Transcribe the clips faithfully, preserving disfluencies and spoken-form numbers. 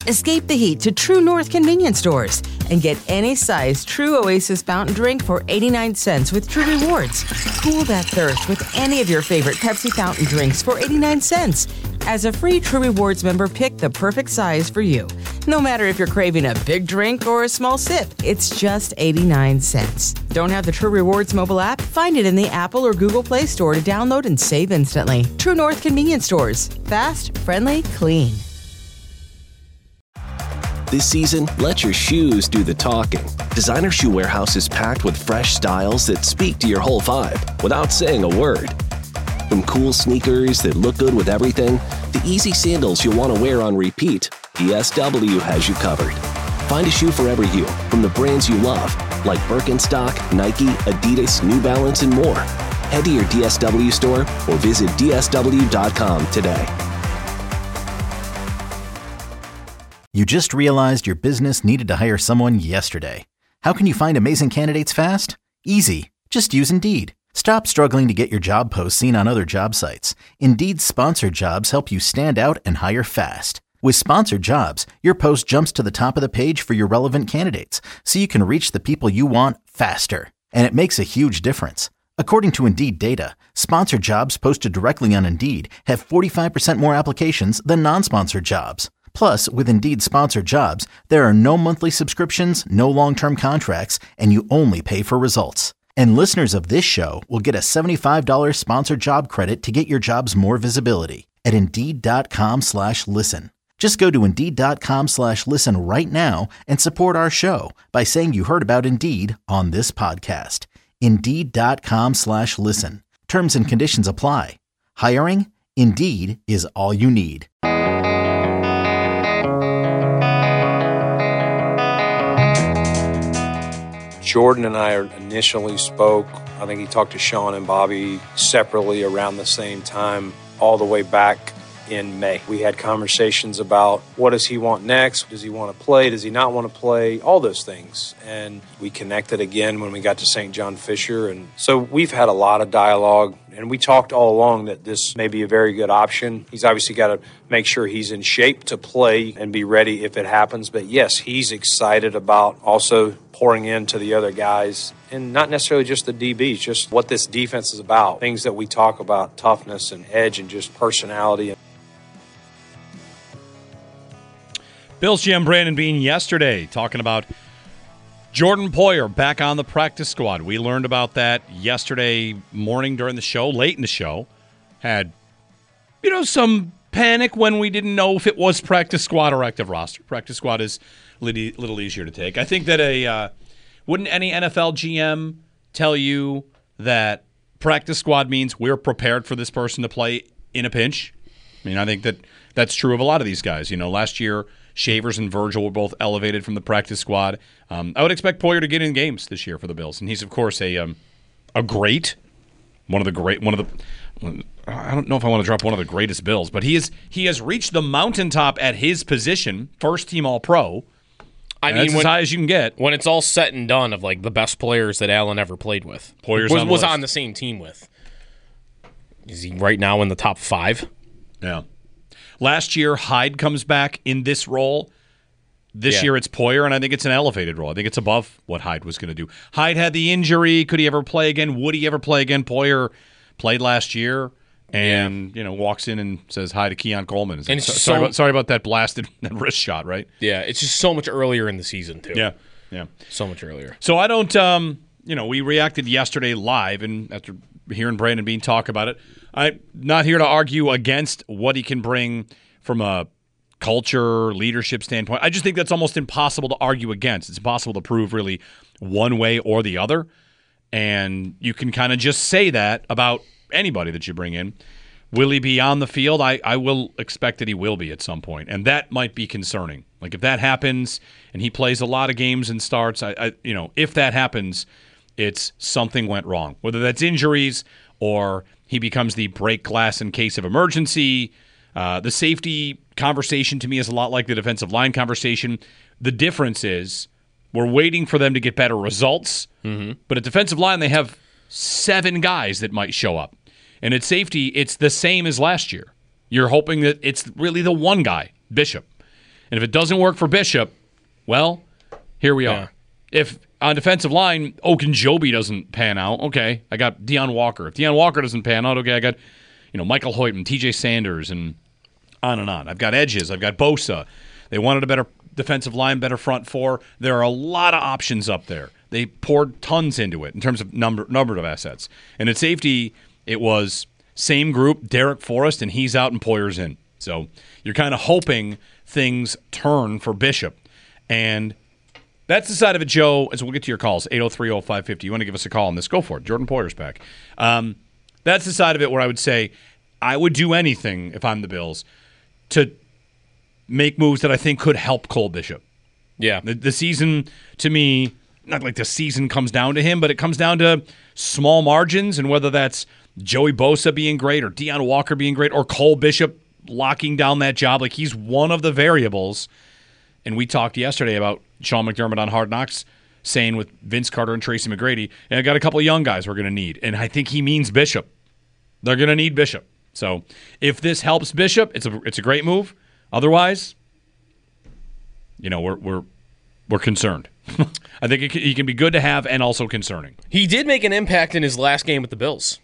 Escape the heat to True North convenience stores and get any size True Oasis fountain drink for eighty-nine cents with True Rewards. Cool that thirst with any of your favorite Pepsi fountain drinks for eighty-nine cents. As a free True Rewards member, pick the perfect size for you. No matter if you're craving a big drink or a small sip, it's just eighty-nine cents. Don't have the True Rewards mobile app? Find it in the Apple or Google Play Store to download and save instantly. True North convenience stores. Fast, friendly, clean. This season, let your shoes do the talking. Designer Shoe Warehouse is packed with fresh styles that speak to your whole vibe without saying a word. From cool sneakers that look good with everything, to easy sandals you'll want to wear on repeat, D S W has you covered. Find a shoe for every you from the brands you love, like Birkenstock, Nike, Adidas, New Balance, and more. Head to your D S W store or visit D S W dot com today. You just realized your business needed to hire someone yesterday. How can you find amazing candidates fast? Easy. Just use Indeed. Stop struggling to get your job posts seen on other job sites. Indeed's sponsored jobs help you stand out and hire fast. With sponsored jobs, your post jumps to the top of the page for your relevant candidates, so you can reach the people you want faster. And it makes a huge difference. According to Indeed data, sponsored jobs posted directly on Indeed have forty-five percent more applications than non-sponsored jobs. Plus, with Indeed sponsored jobs, there are no monthly subscriptions, no long-term contracts, and you only pay for results. And listeners of this show will get a seventy-five dollars sponsored job credit to get your jobs more visibility at Indeed.com slash listen. Just go to Indeed.com slash listen right now and support our show by saying you heard about Indeed on this podcast. Indeed.com slash listen. Terms and conditions apply. Hiring? Indeed is all you need. Jordan and I initially spoke. I think he talked to Sean and Bobby separately around the same time, all the way back in May. We had conversations about what does he want next? Does he want to play? Does he not want to play? All those things. And we connected again when we got to Saint John Fisher. And so we've had a lot of dialogue, and we talked all along that this may be a very good option. He's obviously got to make sure he's in shape to play and be ready if it happens. But yes, he's excited about also pouring into the other guys, and not necessarily just the D Bs, just what this defense is about. Things that we talk about, toughness and edge and just personality. Bills G M Brandon Beane yesterday talking about Jordan Poyer back on the practice squad. We learned about that yesterday morning during the show, late in the show. Had, you know, some panic when we didn't know if it was practice squad or active roster. Practice squad is a little, little easier to take. I think that a uh, wouldn't any N F L G M tell you that practice squad means we're prepared for this person to play in a pinch? I mean, I think that that's true of a lot of these guys. You know, last year, Shavers and Virgil were both elevated from the practice squad. Um, I would expect Poyer to get in games this year for the Bills, and he's of course a um, a great, one of the great, one of the. I don't know if I want to drop one of the greatest Bills, but he is he has reached the mountaintop at his position, first team All Pro. I mean, that's when, as high as you can get. When it's all said and done, of like the best players that Allen ever played with, Poyer's was on the was list. on the same team with. Is he right now in the top five? Yeah. Last year, Hyde comes back in this role. This Yeah. year, it's Poyer, and I think it's an elevated role. I think it's above what Hyde was going to do. Hyde had the injury. Could he ever play again? Would he ever play again? Poyer played last year and, you know, walks in and says hi to Keon Coleman. And Like, it's so, so- sorry, about, sorry about that blasted that wrist shot, right? Yeah, it's just so much earlier in the season too. Yeah, yeah. So much earlier. So I don't, um, you know, we reacted yesterday live, and after hearing Brandon Beane talk about it, I'm not here to argue against what he can bring from a culture, leadership standpoint. I just think that's almost impossible to argue against. It's impossible to prove really one way or the other. And you can kind of just say that about anybody that you bring in. Will he be on the field? I, I will expect that he will be at some point. And that might be concerning. Like if that happens and he plays a lot of games and starts, I, I you know, if that happens, it's something went wrong. Whether that's injuries or he becomes the break glass in case of emergency. Uh, the safety conversation to me is a lot like the defensive line conversation. The difference is we're waiting for them to get better results. Mm-hmm. But at defensive line, they have seven guys that might show up. And at safety, it's the same as last year. You're hoping that it's really the one guy, Bishop. And if it doesn't work for Bishop, well, here we Yeah. are. If on defensive line, Ogunjobi doesn't pan out, okay, I got Deion Walker. If Deion Walker doesn't pan out, okay, I got, you know, Michael Hoyt and T J Sanders and on and on. I've got edges. I've got Bosa. They wanted a better defensive line, better front four. There are a lot of options up there. They poured tons into it in terms of number number of assets. And at safety, it was same group, Derek Forrest, and he's out and Poyer's in. So you're kind of hoping things turn for Bishop. And that's the side of it, Joe, as we'll get to your calls, eight oh three oh five five oh. You want to give us a call on this, go for it. Jordan Poyer's back. Um, that's the side of it where I would say I would do anything if I'm the Bills to make moves that I think could help Cole Bishop. Yeah. The, the season, to me, not like the season comes down to him, but it comes down to small margins, and whether that's Joey Bosa being great or Deion Walker being great or Cole Bishop locking down that job. Like, he's one of the variables. And we talked yesterday about Sean McDermott on Hard Knocks saying with Vince Carter and Tracy McGrady, and I got a couple of young guys we're going to need. And I think he means Bishop. They're going to need Bishop. So if this helps Bishop, it's a it's a great move. Otherwise, you know, we're we're we're concerned. I think it can, he can be good to have and also concerning. He did make an impact in his last game with the Bills.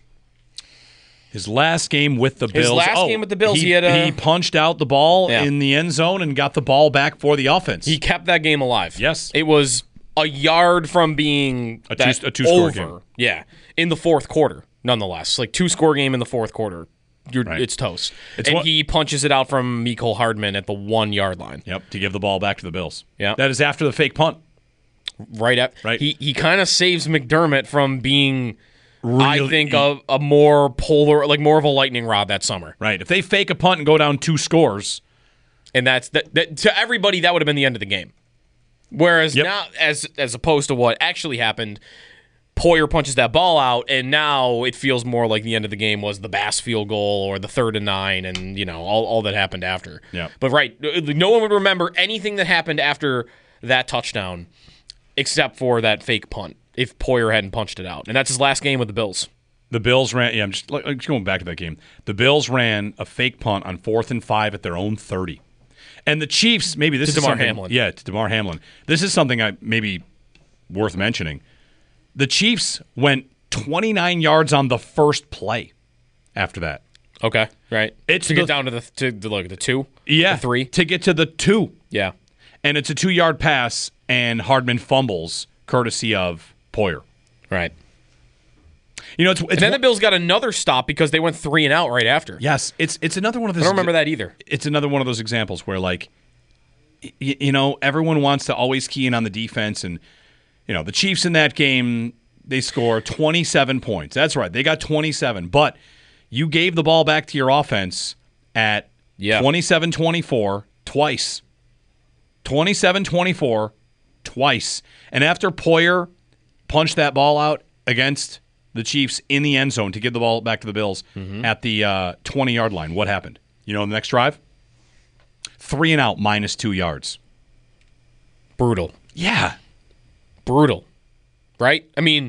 His last game with the Bills. His last oh, game with the Bills, he, he had a, he punched out the ball Yeah. in the end zone and got the ball back for the offense. He kept that game alive. Yes. It was a yard from being A that two- a two-score over. game. Yeah, in the fourth quarter, nonetheless. Like, two-score game in the fourth quarter. You're, Right. It's toast. It's and what- he punches it out from Mecole Hardman at the one-yard line. Yep, to give the ball back to the Bills. Yeah. That is after the fake punt. Right at Right. He he kind of saves McDermott from being, I Really- think, a, a more polar, like more of a lightning rod that summer. Right. If they fake a punt and go down two scores, And that's that, that to everybody that would have been the end of the game. Whereas Yep. now, as as opposed to what actually happened, Poyer punches that ball out, and now it feels more like the end of the game was the Bass field goal or the third and nine, and you know all, all that happened after. Yep. But right, no one would remember anything that happened after that touchdown, except for that fake punt. If Poyer hadn't punched it out, and that's his last game with the Bills. the Bills ran. Yeah, I'm just, like, just going back to that game. The Bills ran a fake punt on fourth and five at their own thirty. And the Chiefs, maybe this To is Damar something. Hamlin. Yeah, to Damar Hamlin. This is something I maybe worth mentioning. The Chiefs went twenty-nine yards on the first play after that. Okay, right. It's to the- get down to the to the, look the two, Yeah, the three, to get to the two. yeah. And it's a two-yard pass, and Hardman fumbles, courtesy of Poyer. Right. You know, it's, it's And then one- the Bills got another stop because they went three and out right after. yes, it's it's another one of I those. don't remember that either. It's another one of those examples where, like, y- you know, everyone wants to always key in on the defense, and you know, the Chiefs in that game, they score twenty-seven points. That's right, they got twenty-seven, but you gave the ball back to your offense at Yeah. twenty-seven twenty-four twice. twenty-seven twenty-four twice. And after Poyer punched that ball out against the Chiefs in the end zone to give the ball back to the Bills at the uh, twenty-yard line, what happened? You know, the next drive? Three and out, minus two yards. Brutal. Yeah. Brutal. Right? I mean,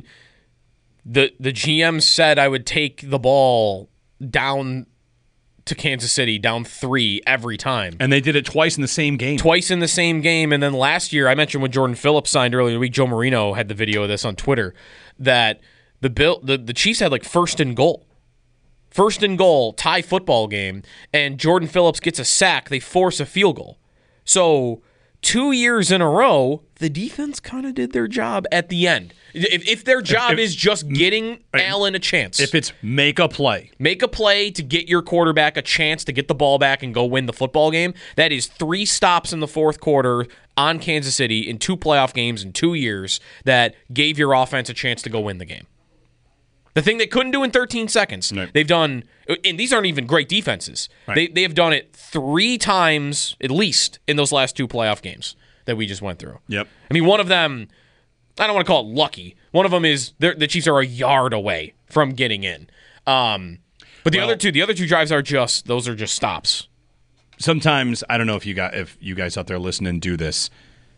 the the G M said I would take the ball down to Kansas City, down three every time. And they did it twice in the same game. Twice in the same game, and then last year, I mentioned when Jordan Phillips signed earlier in the week, Joe Marino had the video of this on Twitter, that the Bill, the, the Chiefs had like first and goal. First and goal, tie football game, and Jordan Phillips gets a sack, they force a field goal. So two years in a row, the defense kind of did their job at the end. If, if their job if- is just getting Allen a chance. If it's make a play. Make a play to get your quarterback a chance to get the ball back and go win the football game. That is three stops in the fourth quarter on Kansas City in two playoff games in two years that gave your offense a chance to go win the game. The thing they couldn't do in thirteen seconds, No. they've done, and these aren't even great defenses. Right. They they have done it three times at least in those last two playoff games that we just went through. Yep. I mean, one of them, I don't want to call it lucky. One of them is they're- the Chiefs are a yard away from getting in. Um, but the Well- other two, the other two drives are just those are just stops. Sometimes, I don't know if you got if you guys out there listening do this.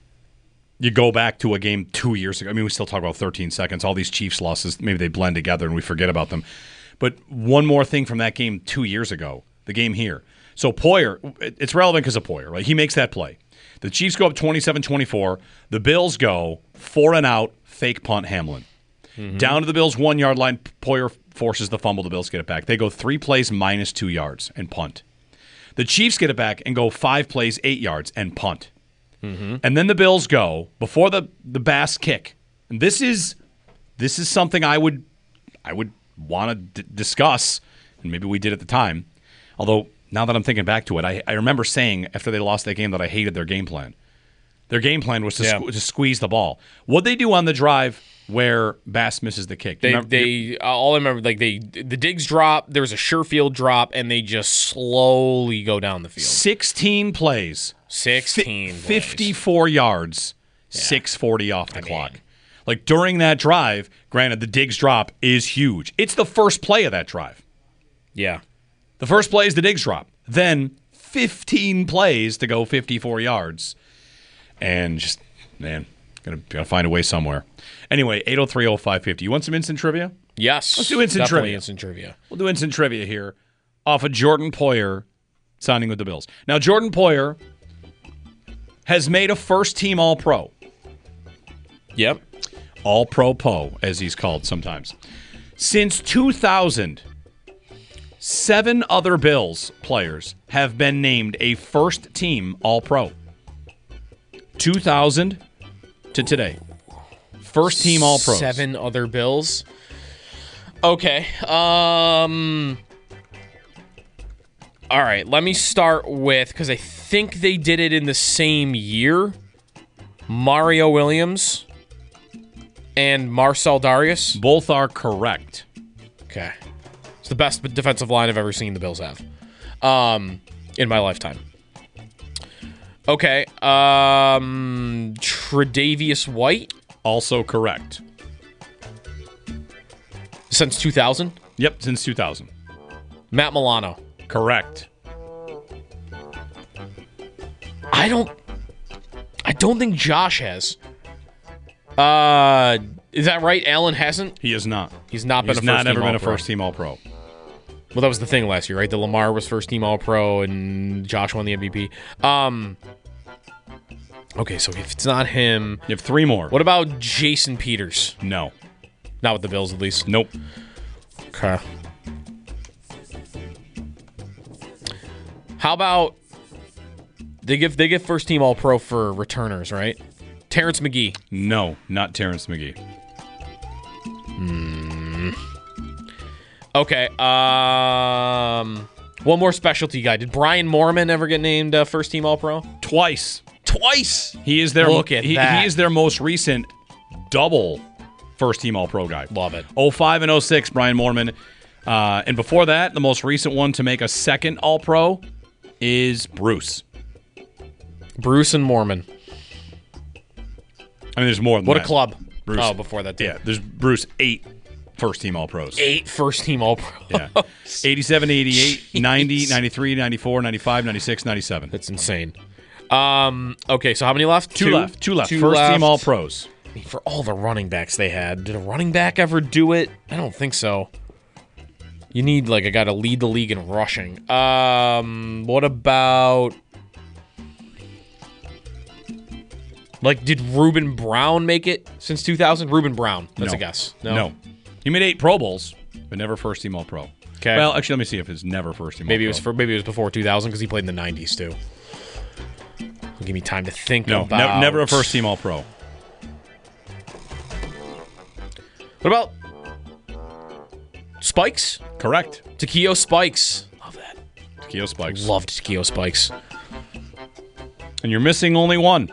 You go back to a game two years ago. I mean, we still talk about thirteen seconds. All these Chiefs losses, maybe they blend together and we forget about them. But one more thing from that game two years ago, the game here. So Poyer, it- it's relevant because of Poyer, right? He makes that play. The Chiefs go up twenty-seven twenty-four. The Bills go four and out, fake punt Hamlin. Mm-hmm. Down to the Bills' one-yard line, Poyer forces the fumble. The Bills get it back. They go three plays minus two yards and punt. The Chiefs get it back and go five plays, eight yards and punt. Mm-hmm. And then the Bills go before the, the Bass kick. And this is this is something I would I would want to d- discuss, and maybe we did at the time. Although now that I'm thinking back to it, I, I remember saying after they lost that game that I hated their game plan. Their game plan was to, yeah. squ- to squeeze the ball. What'd they do on the drive where Bass misses the kick? They, they all I remember, like they the Diggs drop, there was a Sherfield drop, and they just slowly go down the field. sixteen plays. sixteen Fi- fifty-four yards, yeah. six forty off the I clock. Mean. Like during that drive, granted, the Diggs drop is huge. It's the first play of that drive. Yeah. The first play is the Diggs drop. Then fifteen plays to go fifty-four yards. And just, man, gotta, gotta find a way somewhere. Anyway, eight oh three oh five fifty. You want some instant trivia? Yes. Let's do instant definitely trivia. instant trivia. We'll do instant trivia here off of Jordan Poyer signing with the Bills. Now, Jordan Poyer has made a first-team All-Pro. Yep. All-Pro Poe, as he's called sometimes. Since two thousand, seven other Bills players have been named a first-team All-Pro. two thousand to today. First team All-Pros. Seven other Bills. Okay. Um. All right. Let me start with, because I think they did it in the same year, Mario Williams and Marcel Darius. Both are correct. Okay. It's the best defensive line I've ever seen the Bills have um, in my lifetime. Okay. Um, Tre'Davious White. Also correct. Since two thousand? Yep, since two thousand. Matt Milano. Correct. I don't I don't think Josh has. Uh, is that right? Allen hasn't? He has not. He's not been He's a first not team ever been a All-Pro. first team All-Pro. Well, that was the thing last year, right? The Lamar was first team All-Pro and Josh won the M V P. Um Okay, so if it's not him... You have three more. What about Jason Peters? No. Not with the Bills, at least. Nope. Okay. How about... They give they give first team All-Pro for returners, right? Terrence McGee. No, not Terrence McGee. Hmm. Okay. Um... One more specialty guy. Did Brian Moorman ever get named uh, first team All-Pro? Twice. Twice. He is their Look at he, that. he is their most recent double first team All-Pro guy. Love it. oh five and oh six, Brian Moorman. Uh, and before that, the most recent one to make a second All-Pro is Bruce. Bruce and Moorman. I mean, there's more than What that. a club. Bruce. Oh, before that, too. Yeah, there's Bruce, eight first team All-Pros. Eight first team All-Pro. Yeah. eighty-seven, eighty-eight, ninety, ninety-three, ninety-four, ninety-five, ninety-six, ninety-seven. That's insane. Um. Okay, so how many left? Two, Two left. Two left. Two First left. team All-Pros. I mean, for all the running backs they had, did a running back ever do it? I don't think so. You need like a guy to lead the league in rushing. Um. What about like did Reuben Brown make it since two thousand? Reuben Brown. That's No. a guess. No. He made eight Pro Bowls, but never first team All-Pro. Okay. Well, actually, let me see if it's never first team Maybe it All-Pro. was for maybe it was before two thousand because he played in the nineties too. Give me time to think No, about. ne- never a first team All-Pro. What about Spikes? Correct. Takeo Spikes. Love that. Takeo Spikes. Loved Takeo Spikes. And you're missing only one.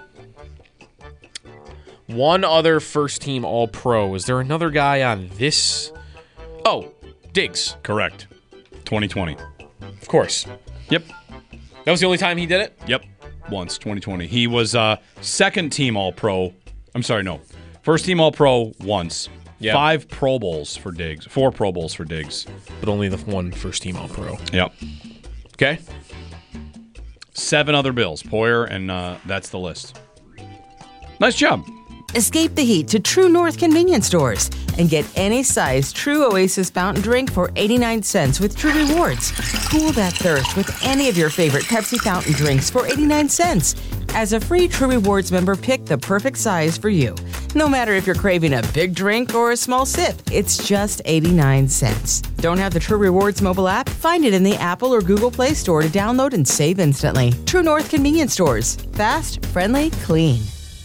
One other first team All-Pro. Is there another guy on this? Oh, Diggs. Correct. twenty twenty. Of course. Yep. That was the only time he did it? Yep. Once, twenty twenty. He was uh, second team All-Pro. I'm sorry, no. First team All-Pro once. Yeah. Five Pro Bowls for Diggs. Four Pro Bowls for Diggs. But only the one first team All-Pro. Yep. Okay. Seven other Bills. Poyer, and uh, that's the list. Nice job. Escape the heat to True North convenience stores and get any size True Oasis fountain drink for eighty-nine cents with True Rewards. Cool that thirst with any of your favorite Pepsi fountain drinks for eighty-nine cents. As a free True Rewards member, pick the perfect size for you. No matter if you're craving a big drink or a small sip, it's just eighty-nine cents. Don't have the True Rewards mobile app? Find it in the Apple or Google Play Store to download and save instantly. True North Convenience Stores. Fast, friendly, clean.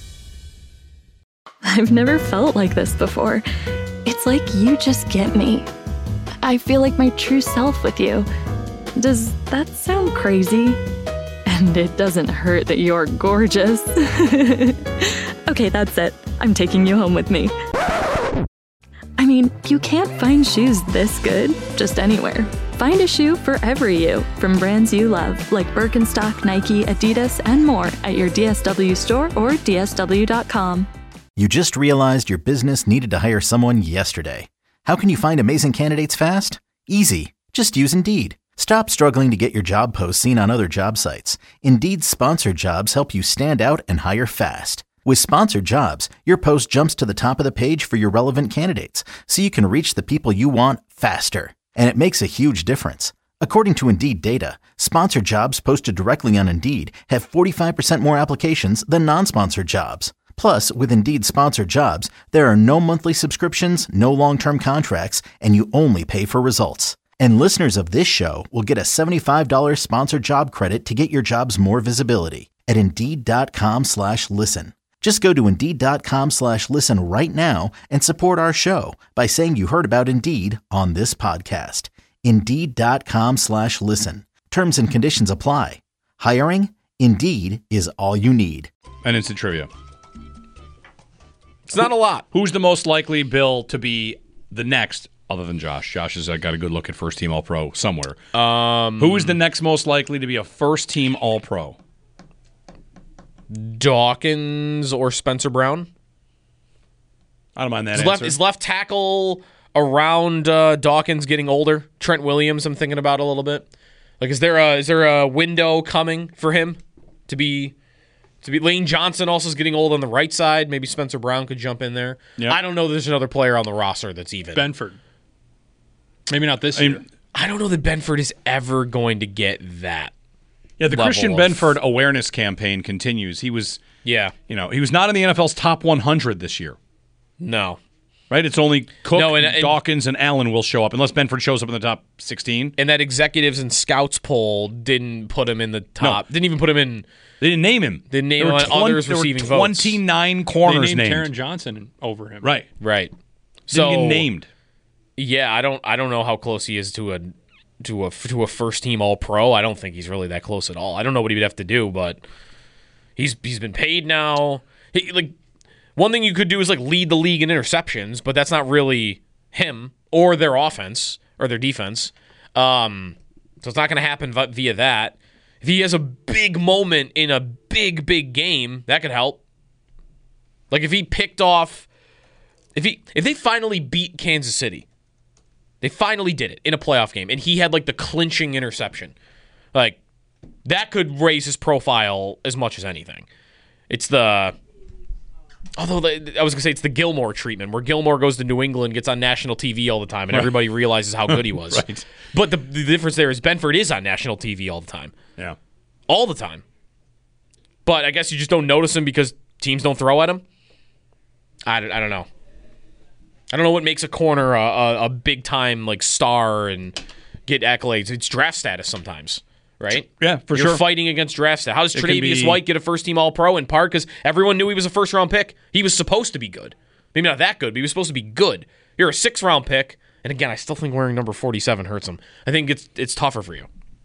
I've never felt like this before. It's like you just get me. I feel like my true self with you. Does that sound crazy? And it doesn't hurt that you're gorgeous. Okay, that's it. I'm taking you home with me. I mean, you can't find shoes this good just anywhere. Find a shoe for every you, from brands you love, like Birkenstock, Nike, Adidas, and more at your D S W store or D S W dot com. You just realized your business needed to hire someone yesterday. How can you find amazing candidates fast? Easy. Just use Indeed. Stop struggling to get your job posts seen on other job sites. Indeed's sponsored jobs help you stand out and hire fast. With sponsored jobs, your post jumps to the top of the page for your relevant candidates, so you can reach the people you want faster. And it makes a huge difference. According to Indeed data, sponsored jobs posted directly on Indeed have forty-five percent more applications than non-sponsored jobs. Plus, with Indeed sponsored jobs, there are no monthly subscriptions, no long-term contracts, and you only pay for results. And listeners of this show will get a seventy-five dollars sponsored job credit to get your jobs more visibility at Indeed.com slash listen. Just go to Indeed.com slash listen right now and support our show by saying you heard about Indeed on this podcast. Indeed.com slash listen. Terms and conditions apply. Hiring? Indeed is all you need. And instant trivia. It's not a lot. Who's the most likely, Bill, to be the next, other than Josh? Josh has uh, got a good look at first-team All-Pro somewhere. Um, Who is the next most likely to be a first-team All-Pro? Dawkins or Spencer Brown? I don't mind that Is answer. left, is left tackle around uh, Dawkins getting older? Trent Williams, I'm thinking about a little bit. Like, is there a is there a window coming for him to be to be? Lane Johnson also is getting old on the right side. Maybe Spencer Brown could jump in there. Yep. I don't know. There's another player on the roster that's even. Benford. Maybe not this I mean, year. I don't know that Benford is ever going to get that. Yeah, the level Christian of- Benford awareness campaign continues. He was, Yeah. you know, he was not in the N F L's top one hundred this year. No. Right? It's only Cook, No, and- and- Dawkins, and Allen will show up, unless Benford shows up in the top sixteen. And that executives and scouts poll didn't put him in the top. Didn't even put him in. They didn't name him. They name There were on twen- others there were receiving votes. twenty-nine They corners named named. Taron Johnson over him. Right. Right. Didn't So get named. Yeah, I don't. I don't know how close he is to a to a to a first team All Pro. I don't think he's really that close at all. I don't know what he would have to do, but he's he's been paid now. He, like one thing you could do is like lead the league in interceptions, but that's not really him or their offense or their defense. Um, so it's not going to happen vi- via that. If he has a big moment in a big big game, that could help. Like if he picked off, if he if they finally beat Kansas City. They finally did it in a playoff game, and he had like the clinching interception. Like that could raise his profile as much as anything. It's the although the, I was gonna say it's the Gilmore treatment, where Gilmore goes to New England, gets on national T V all the time, and everybody realizes how good he was. Right. But the, the difference there is Benford is on national T V all the time, Yeah. all the time. But I guess you just don't notice him because teams don't throw at him. I don't, I don't know. I don't know what makes a corner a, a, a big time like star and get accolades. It's draft status sometimes, right? Yeah, for You're sure. fighting against draft status. How does It can Tre'Davious be- White get a first team All Pro in part? Because everyone knew he was a first round pick. He was supposed to be good. Maybe not that good, but he was supposed to be good. You're a six round pick, and again, I still think wearing number forty-seven hurts him. I think it's it's tougher for you.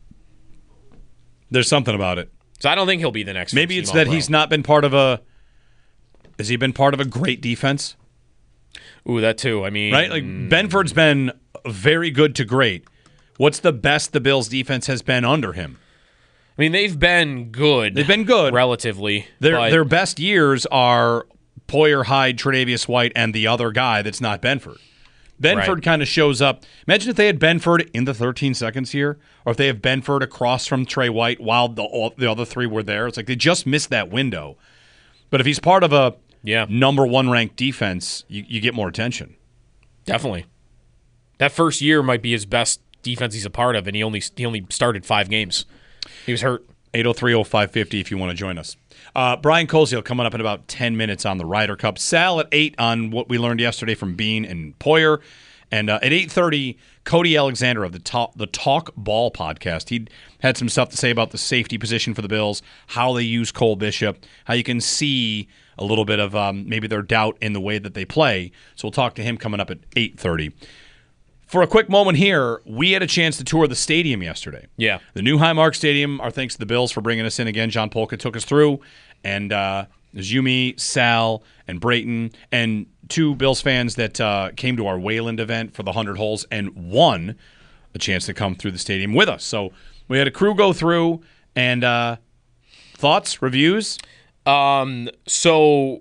There's something about it. So I don't think he'll be the next. Maybe first-team it's that All-Pro. he's not been part of a. Has he been part of a great defense? Ooh, that too. I mean, Right? Like Benford's been very good to great. What's the best the Bills' defense has been under him? I mean, they've been good. They've been good. relatively. Their but their best years are Poyer, Hyde, Tre'Davious White, and the other guy that's not Benford. Benford Right. kind of shows up. Imagine if they had Benford in the thirteen seconds here, or if they have Benford across from Trey White while the all, the other three were there. It's like they just missed that window. But if he's part of a Yeah. number one ranked defense, you, you get more attention. Definitely. That first year might be his best defense he's a part of, and he only he only started five games. He was hurt. eight oh three oh five fifty if you want to join us. Uh, Brian Koziel coming up in about ten minutes on the Ryder Cup. Sal at eight on what we learned yesterday from Bean and Poyer. And uh, at eight thirty, Cody Alexander of the Talk, the Talk Ball podcast. He had some stuff to say about the safety position for the Bills, how they use Cole Bishop, how you can see a little bit of um, maybe their doubt in the way that they play. So we'll talk to him coming up at eight thirty. For a quick moment here, we had a chance to tour the stadium yesterday. Yeah. The new Highmark Stadium, our thanks to the Bills for bringing us in again. John Polka took us through, and uh, there's you, me, Sal, and Brayton, and two Bills fans that uh, came to our Wayland event for the one hundred holes and won a chance to come through the stadium with us. So we had a crew go through, and uh, thoughts, reviews? Um, so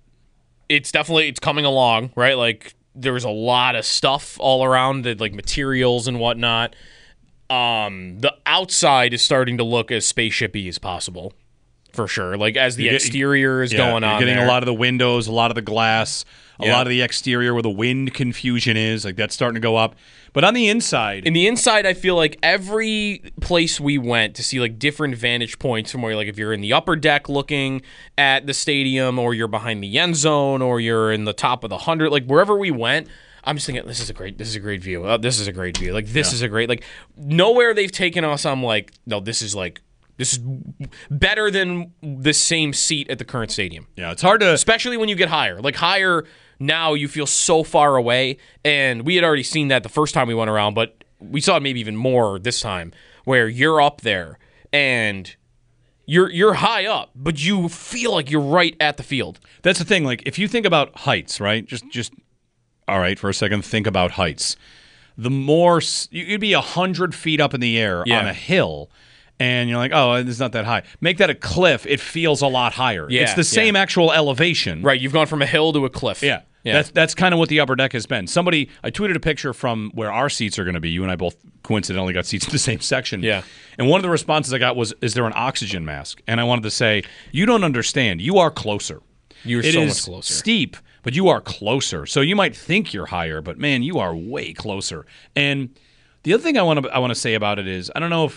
it's definitely, it's coming along, right? Like, there was a lot of stuff all around it, like materials and whatnot. Um, the outside is starting to look as spaceship-y as possible, for sure. Like, as the You're exterior is yeah, going you're on getting there. a lot of the windows, a lot of the glass, a Yeah. lot of the exterior where the wind confusion is. Like, that's starting to go up. But on the inside... In the inside, I feel like every place we went to see like different vantage points from where, like, if you're in the upper deck looking at the stadium, or you're behind the end zone, or you're in the top of the hundred, like wherever we went, I'm just thinking, this is a great, this is a great view. Oh, this is a great view. Like, this Yeah. is a great, like, nowhere they've taken us, I'm like, no, this is like, this is better than the same seat at the current stadium. Yeah, it's hard to... Especially when you get higher. Like, higher, now you feel so far away, and we had already seen that the first time we went around, but we saw it maybe even more this time, where you're up there, and you're you're high up, but you feel like you're right at the field. That's the thing. Like, if you think about heights, right? Just, just all right, for a second, think about heights. The more... s- You'd be one hundred feet up in the air Yeah. on a hill, and you're like, oh, it's not that high. Make that a cliff, it feels a lot higher. Yeah, it's the same yeah. actual elevation. Right, you've gone from a hill to a cliff. Yeah. Yeah. That's that's kind of what the upper deck has been. Somebody, I tweeted a picture from where our seats are going to be. You and I both coincidentally got seats in the same section. Yeah. And one of the responses I got was, is there an oxygen mask? And I wanted to say, you don't understand. You are closer. You're It so is much closer. steep, but you are closer. So you might think you're higher, but man, you are way closer. And the other thing I want to I want to say about it is, I don't know if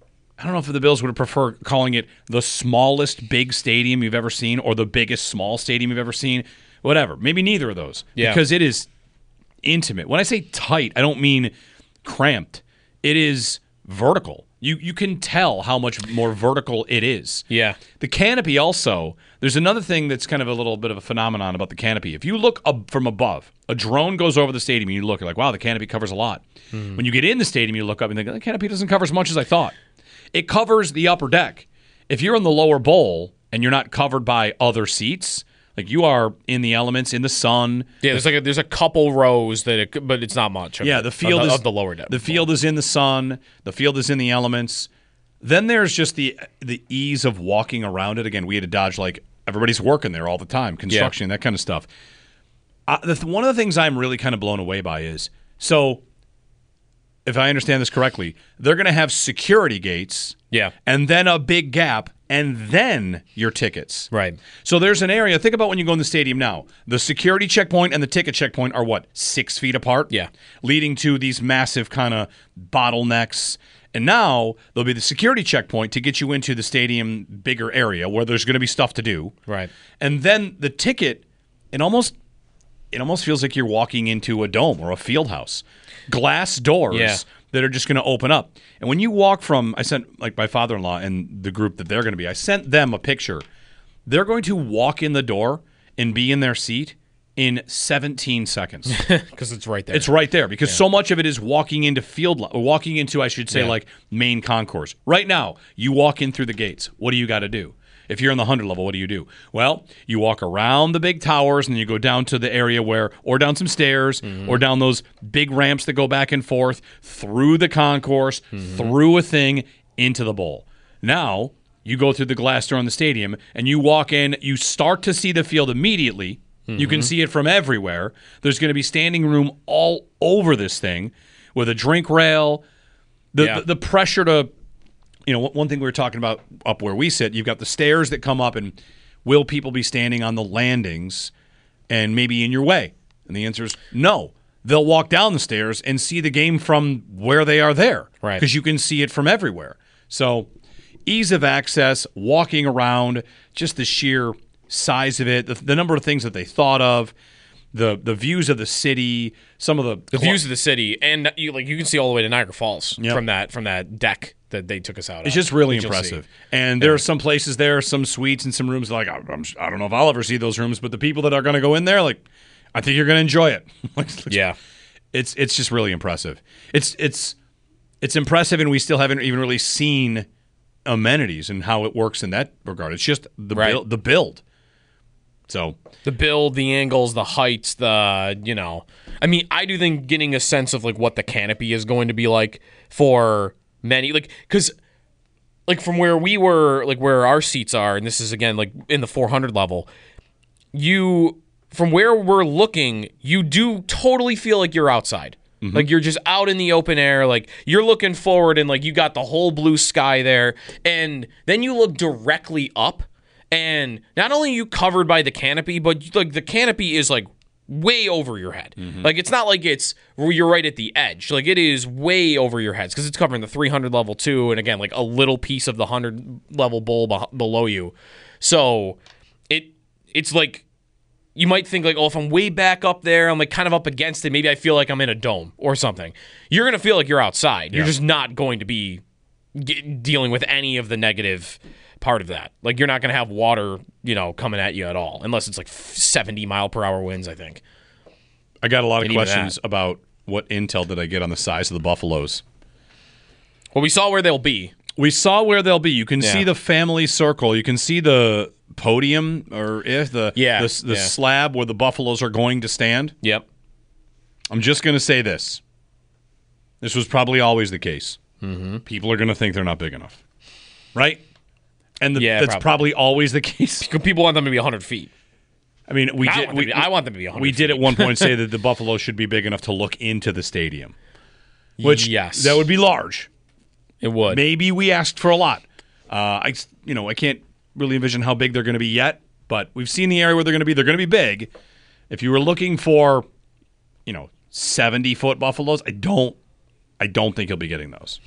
I don't know if the Bills would prefer calling it the smallest big stadium you've ever seen or the biggest small stadium you've ever seen. Whatever. Maybe neither of those. Yeah. Because it is intimate. When I say tight, I don't mean cramped. It is vertical. You you can tell how much more vertical it is. Yeah. The canopy also, there's another thing that's kind of a little bit of a phenomenon about the canopy. If you look up from above, a drone goes over the stadium and you look, you're like, wow, the canopy covers a lot. Mm-hmm. When you get in the stadium, you look up and think, the canopy doesn't cover as much as I thought. It covers the upper deck. If you're in the lower bowl and you're not covered by other seats, like you are in the elements, in the sun. Yeah, there's like a, there's a couple rows that, it, but it's not much. Of Yeah, it, the field of the, is of the lower deck. The field is in the sun. The field is in the elements. Then there's just the the ease of walking around it. Again, we had to dodge like everybody's working there all the time, construction, that kind of stuff. Uh, the, one of the things I'm really kind of blown away by is so. If I understand this correctly, they're going to have security gates, Yeah. and then a big gap, and then your tickets. Right. So there's an area. Think about when you go in the stadium now. The security checkpoint and the ticket checkpoint are what, six feet apart? Yeah. Leading to these massive kind of bottlenecks. And now there'll be the security checkpoint to get you into the stadium bigger area where there's going to be stuff to do. Right. And then the ticket, it almost it almost feels like you're walking into a dome or a field house. Glass doors Yeah. that are just going to open up. And when you walk from, I sent like my father-in-law and the group that they're going to be, I sent them a picture. They're going to walk in the door and be in their seat in seventeen seconds. Because it's right there. It's right there because so much of it is walking into field, li- walking into, I should say, Yeah. like main concourse. Right now, you walk in through the gates. What do you got to do? If you're in the one hundred level, what do you do? Well, you walk around the big towers and then you go down to the area where, or down some stairs, Mm-hmm. or down those big ramps that go back and forth, through the concourse, Mm-hmm. through a thing, into the bowl. Now, you go through the glass door in the stadium and you walk in, you start to see the field immediately. You can see it from everywhere. There's going to be standing room all over this thing with a drink rail. The, Yeah. the, the pressure to, you know, one thing we were talking about up where we sit, you've got the stairs that come up, and will people be standing on the landings and maybe in your way? And the answer is no. They'll walk down the stairs and see the game from where they are there. Right. Because you can see it from everywhere. So ease of access, walking around, just the sheer size of it, the, the number of things that they thought of, the the views of the city, some of the the cl- views of the city, and you like you can see all the way to Niagara Falls yep. from that from that deck that they took us out. It's of, just really impressive. And yeah. there are some places there, some suites and some rooms. Like I, I'm, I don't know if I'll ever see those rooms, but the people that are going to go in there, like I think you're going to enjoy it. like, yeah, it's it's just really impressive. It's it's it's impressive, and we still haven't even really seen amenities and how it works in that regard. It's just the right. build, the build. So the build, the angles, the heights, the you know, I mean, I do think getting a sense of like what the canopy is going to be like for many, like because like from where we were, like where our seats are, and this is again like in the four hundred level, you from where we're looking, you do totally feel like you're outside. Mm-hmm. Like you're just out in the open air, like you're looking forward and like you got the whole blue sky there, and then you look directly up. And not only are you covered by the canopy, but like the canopy is like way over your head. Mm-hmm. Like it's not like it's where you're right at the edge. Like it is way over your heads because it's covering the three hundred level too, and again like a little piece of the one hundred level bowl be- below you. So it it's like you might think like, oh, if I'm way back up there, I'm like kind of up against it. Maybe I feel like I'm in a dome or something. You're gonna feel like you're outside. Yeah. You're just not going to be get, dealing with any of the negative part of that. Like you're not going to have water, you know, coming at you at all, unless it's like seventy mile per hour winds, I think. I got a lot of questions about what intel did I get on the size of the buffaloes. Well, we saw where they'll be. We saw where they'll be. You can yeah. see the family circle. You can see the podium or if the yeah. the, the yeah. slab where the buffaloes are going to stand. Yep. I'm just going to say this. This was probably always the case. Mm-hmm. People are going to think they're not big enough. Right? And the, yeah, that's probably. probably always the case. People want them to be one hundred feet. I mean, we I did. Want we, be, I want them to be one hundred We feet. did at one point say that the buffalo should be big enough to look into the stadium. Which yes, that would be large. It would. Maybe we asked for a lot. Uh, I, you know, I can't really envision how big they're going to be yet, but we've seen the area where they're going to be. They're going to be big. If you were looking for, you know, seventy foot buffaloes, I don't, I don't think you'll be getting those.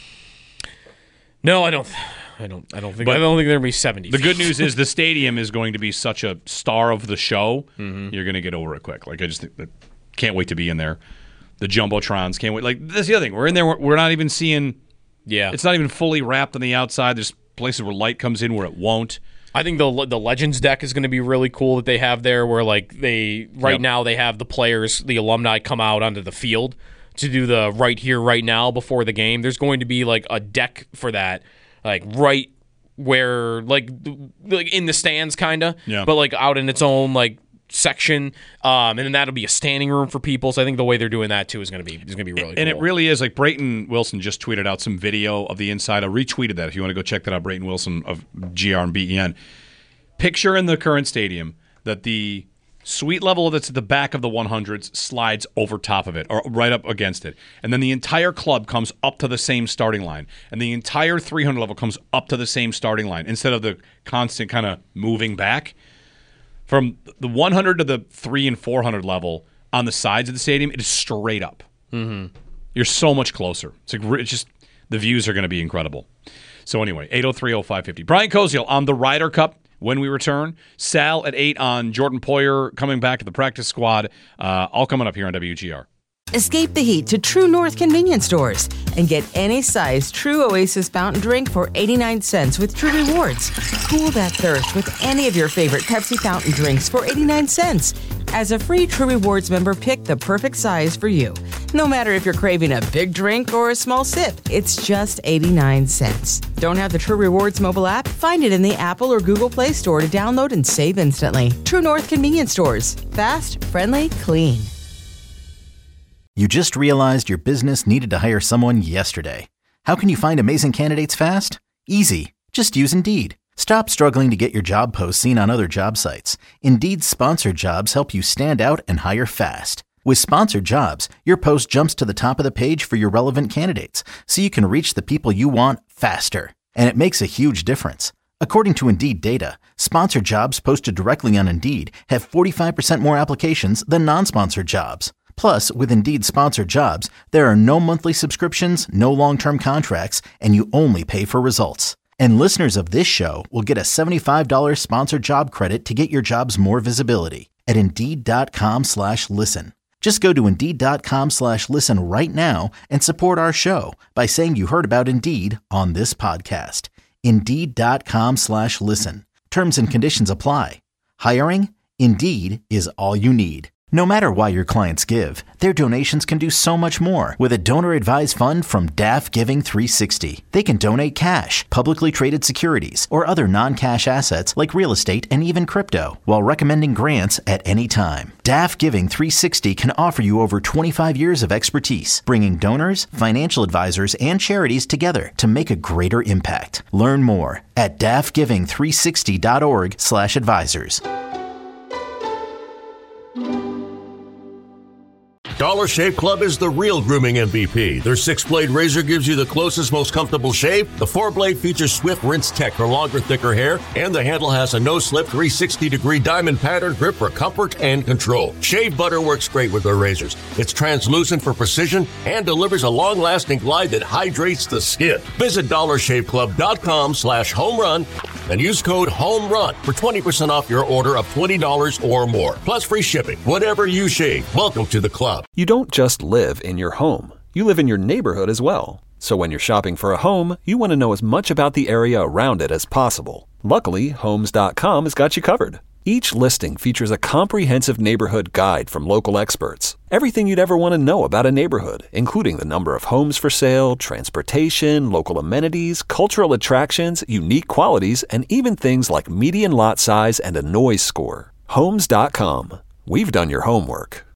No, I don't. I don't. I don't think. But I don't think there'll be seventy. The good news is the stadium is going to be such a star of the show. Mm-hmm. You're going to get over it quick. Like I just think that, can't wait to be in there. The jumbotrons can't wait. Like that's the other thing. We're in there. We're, we're not even seeing. Yeah, it's not even fully wrapped on the outside. There's places where light comes in where it won't. I think the the Legends deck is going to be really cool that they have there, where like they right yep. now they have the players, the alumni come out onto the field to do the right here, right now before the game. There's going to be like a deck for that. Like right where, like, like in the stands, kind of, yeah. but like out in its own like section, um, and then that'll be a standing room for people. So I think the way they're doing that too is going to be is going to be really. And cool. it really is like Brayton Wilson just tweeted out some video of the inside. I retweeted that if you want to go check that out. Brayton Wilson of G R and B E N. Picture in the current stadium that the suite level that's at the back of the one hundreds slides over top of it or right up against it. And then the entire club comes up to the same starting line. And the entire three hundred level comes up to the same starting line instead of the constant kind of moving back. From the one hundred to the three and four hundred level on the sides of the stadium, it is straight up. Mm-hmm. You're so much closer. It's, like, it's just the views are going to be incredible. So anyway, eight oh three oh five fifty. Brian Koziel on the Ryder Cup. When we return, Sal at eight on Jordan Poyer coming back to the practice squad. Uh, all coming up here on W G R. Escape the heat to True North convenience stores and get any size True Oasis fountain drink for eighty-nine cents with True Rewards. Cool that thirst with any of your favorite Pepsi fountain drinks for eighty-nine cents. As a free True Rewards member, pick the perfect size for you. No matter if you're craving a big drink or a small sip, it's just eighty-nine cents. Don't have the True Rewards mobile app? Find it in the Apple or Google Play Store to download and save instantly. True North convenience stores. Fast, friendly, clean. You just realized your business needed to hire someone yesterday. How can you find amazing candidates fast? Easy. Just use Indeed. Stop struggling to get your job posts seen on other job sites. Indeed's sponsored jobs help you stand out and hire fast. With sponsored jobs, your post jumps to the top of the page for your relevant candidates, so you can reach the people you want faster. And it makes a huge difference. According to Indeed data, sponsored jobs posted directly on Indeed have forty-five percent more applications than non-sponsored jobs. Plus, with Indeed sponsored jobs, there are no monthly subscriptions, no long-term contracts, and you only pay for results. And listeners of this show will get a seventy-five dollars sponsored job credit to get your jobs more visibility at Indeed.com slash listen. Just go to Indeed.com slash listen right now and support our show by saying you heard about Indeed on this podcast. Indeed.com slash listen. Terms and conditions apply. Hiring? Indeed is all you need. No matter why your clients give, their donations can do so much more with a donor-advised fund from D A F Giving three sixty. They can donate cash, publicly traded securities, or other non-cash assets like real estate and even crypto, while recommending grants at any time. D A F Giving three sixty can offer you over twenty-five years of expertise, bringing donors, financial advisors, and charities together to make a greater impact. Learn more at D A F giving three sixty dot org slash advisors. Dollar Shave Club is the real grooming M V P. Their six-blade razor gives you the closest, most comfortable shave. The four-blade features Swift Rinse Tech for longer, thicker hair. And the handle has a no-slip three hundred sixty degree diamond pattern grip for comfort and control. Shave butter works great with their razors. It's translucent for precision and delivers a long-lasting glide that hydrates the skin. Visit dollar shave club dot com slash home run and use code HOMERUN for twenty percent off your order of twenty dollars or more. Plus free shipping. Whatever you shave, welcome to the club. You don't just live in your home. You live in your neighborhood as well. So when you're shopping for a home, you want to know as much about the area around it as possible. Luckily, Homes dot com has got you covered. Each listing features a comprehensive neighborhood guide from local experts. Everything you'd ever want to know about a neighborhood, including the number of homes for sale, transportation, local amenities, cultural attractions, unique qualities, and even things like median lot size and a noise score. Homes dot com. We've done your homework.